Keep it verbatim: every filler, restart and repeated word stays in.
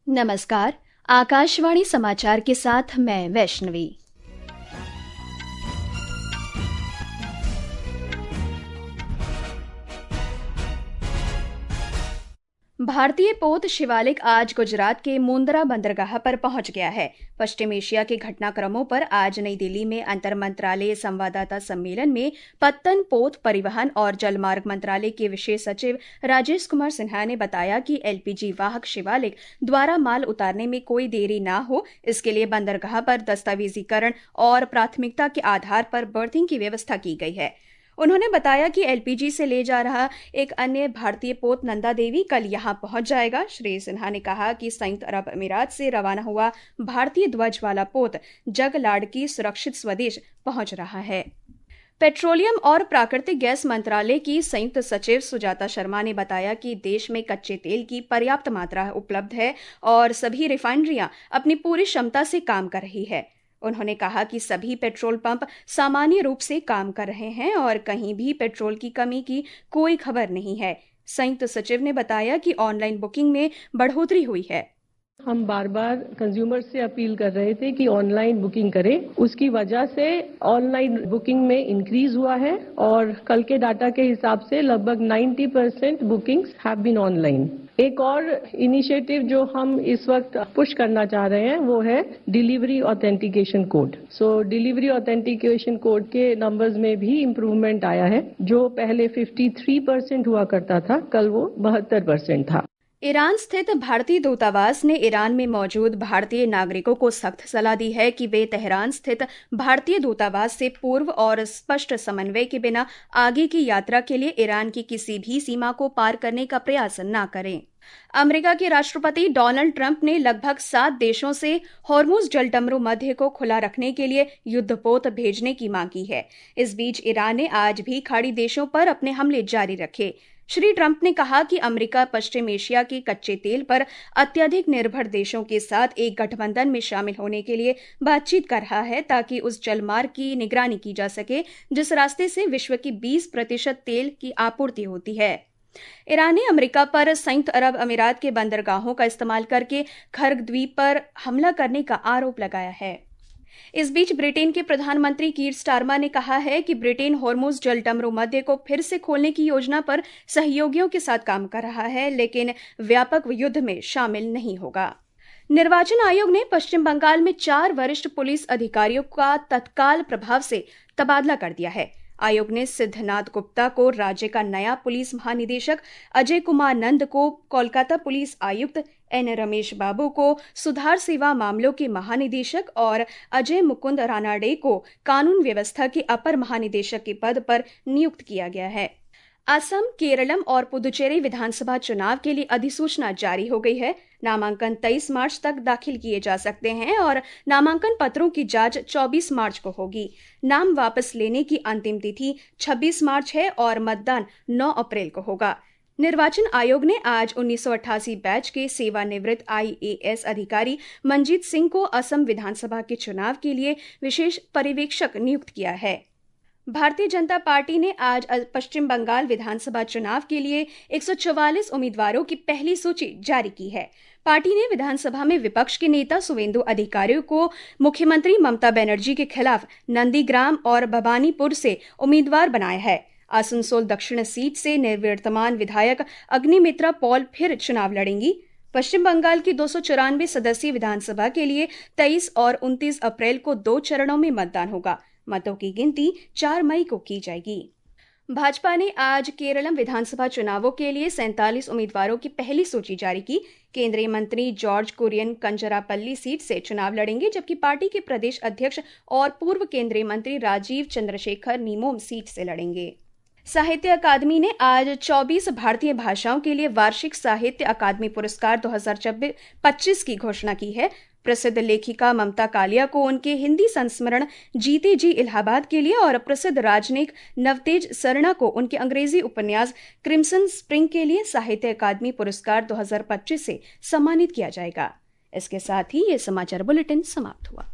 नमस्कार। आकाशवाणी समाचार के साथ मैं वैष्णवी। भारतीय पोत शिवालिक आज गुजरात के मुंद्रा बंदरगाह पर पहुंच गया है। पश्चिम एशिया के घटनाक्रमों पर आज नई दिल्ली में अंतर मंत्रालय संवाददाता सम्मेलन में पत्तन, पोत, परिवहन और जलमार्ग मंत्रालय के विशेष सचिव राजेश कुमार सिन्हा ने बताया कि एलपीजी वाहक शिवालिक द्वारा माल उतारने में कोई देरी न हो, इसके लिए बंदरगाह पर दस्तावेजीकरण और प्राथमिकता के आधार पर बर्थिंग की व्यवस्था की गई है। उन्होंने बताया कि एलपीजी से ले जा रहा एक अन्य भारतीय पोत नंदा देवी कल यहां पहुंच जाएगा। श्री सिन्हा ने कहा कि संयुक्त अरब अमीरात से रवाना हुआ भारतीय ध्वज वाला पोत जगलाड़ सुरक्षित स्वदेश पहुंच रहा है। पेट्रोलियम और प्राकृतिक गैस मंत्रालय की संयुक्त सचिव सुजाता शर्मा ने बताया कि देश में कच्चे तेल की पर्याप्त मात्रा उपलब्ध है और सभी रिफाइनरियां अपनी पूरी क्षमता से काम कर रही है। उन्होंने कहा कि सभी पेट्रोल पंप सामान्य रूप से काम कर रहे हैं और कहीं भी पेट्रोल की कमी की कोई खबर नहीं है। संयुक्त सचिव ने बताया कि ऑनलाइन बुकिंग में बढ़ोतरी हुई है। हम बार बार कंज्यूमर से अपील कर रहे थे कि ऑनलाइन बुकिंग करें, उसकी वजह से ऑनलाइन बुकिंग में इंक्रीज हुआ है और कल के डाटा के हिसाब से लगभग नब्बे percent bookings have been online. एक और इनिशिएटिव जो हम इस वक्त पुश करना चाह रहे हैं वो है delivery authentication code. So delivery authentication code के नंबर्स में भी इम्प्रूवमेंट आया है। जो पहले तिरेपन परसेंट हुआ करता था, कल वो बहत्तर परसेंट था। ईरान स्थित भारतीय दूतावास ने ईरान में मौजूद भारतीय नागरिकों को सख्त सलाह दी है कि वे तेहरान स्थित भारतीय दूतावास से पूर्व और स्पष्ट समन्वय के बिना आगे की यात्रा के लिए ईरान की किसी भी सीमा को पार करने का प्रयास न करें। अमेरिका के राष्ट्रपति डोनाल्ड ट्रंप ने लगभग सात देशों से हॉर्मुज जलडमरू मध्य को खुला रखने के लिए युद्धपोत भेजने की मांग की है। इस बीच ईरान ने आज भी खाड़ी देशों पर अपने हमले जारी रखे। श्री ट्रंप ने कहा कि अमेरिका पश्चिम एशिया के कच्चे तेल पर अत्यधिक निर्भर देशों के साथ एक गठबंधन में शामिल होने के लिए बातचीत कर रहा है ताकि उस जलमार्ग की निगरानी की जा सके जिस रास्ते से विश्व की बीस प्रतिशत तेल की आपूर्ति होती है। ईरान ने अमेरिका पर संयुक्त अरब अमीरात के बंदरगाहों का इस्तेमाल करके खर्ग द्वीप पर हमला करने का आरोप लगाया है। इस बीच ब्रिटेन के प्रधानमंत्री कीर स्टारमर ने कहा है कि ब्रिटेन हॉर्मुज जलडमरू मध्य को फिर से खोलने की योजना पर सहयोगियों के साथ काम कर रहा है, लेकिन व्यापक युद्ध में शामिल नहीं होगा। निर्वाचन आयोग ने पश्चिम बंगाल में चार वरिष्ठ पुलिस अधिकारियों का तत्काल प्रभाव से तबादला कर दिया है। आयोग ने सिद्धनाथ गुप्ता को राज्य का नया पुलिस महानिदेशक, अजय कुमार नंद को कोलकाता पुलिस आयुक्त, एन रमेश बाबू को सुधार सेवा मामलों के महानिदेशक और अजय मुकुंद रानाडे को कानून व्यवस्था के अपर महानिदेशक के पद पर नियुक्त किया गया है। असम, केरलम और पुदुचेरी विधानसभा चुनाव के लिए अधिसूचना जारी हो गई है। नामांकन तेईस मार्च तक दाखिल किए जा सकते हैं और नामांकन पत्रों की जांच चौबीस मार्च को होगी। नाम वापस लेने की अंतिम तिथि छब्बीस मार्च है और मतदान नौ अप्रैल को होगा। निर्वाचन आयोग ने आज उन्नीस सौ अट्ठासी बैच के सेवानिवृत्त आईएएस अधिकारी मंजीत सिंह को असम विधानसभा के चुनाव के लिए विशेष पर्यवेक्षक नियुक्त किया है। भारतीय जनता पार्टी ने आज पश्चिम बंगाल विधानसभा चुनाव के लिए एक सौ चौवालीस उम्मीदवारों की पहली सूची जारी की है। पार्टी ने विधानसभा में विपक्ष के नेता सुवेंदु अधिकारी को मुख्यमंत्री ममता बनर्जी के खिलाफ नंदीग्राम और भवानीपुर से उम्मीदवार बनाया है। आसनसोल दक्षिण सीट से निवर्तमान विधायक अग्निमित्रा पॉल फिर चुनाव लड़ेंगी। पश्चिम बंगाल की दो सौ चौरानवे सदस्यीय विधानसभा के लिए तेईस और उनतीस अप्रैल को दो चरणों में मतदान होगा। मतों की गिनती चार मई को की जाएगी। भाजपा ने आज केरलम विधानसभा चुनावों के लिए सैंतालीस उम्मीदवारों की पहली सूची जारी की। केंद्रीय मंत्री जॉर्ज कुरियन कंजरापल्ली सीट से चुनाव लड़ेंगे, जबकि पार्टी के प्रदेश अध्यक्ष और पूर्व केंद्रीय मंत्री राजीव चंद्रशेखर नीमोम सीट से लड़ेंगे। साहित्य अकादमी ने आज चौबीस भारतीय भाषाओं के लिए वार्षिक साहित्य अकादमी पुरस्कार दो हज़ार पच्चीस की घोषणा की है। प्रसिद्ध लेखिका ममता कालिया को उनके हिंदी संस्मरण जीते जी इलाहाबाद के लिए और प्रसिद्ध राजनयिक नवतेज सरना को उनके अंग्रेजी उपन्यास क्रिम्सन स्प्रिंग के लिए साहित्य अकादमी पुरस्कार दो हज़ार पच्चीस से सम्मानित किया जाएगा। इसके साथ ही ये समाचार बुलेटिन समाप्त हुआ।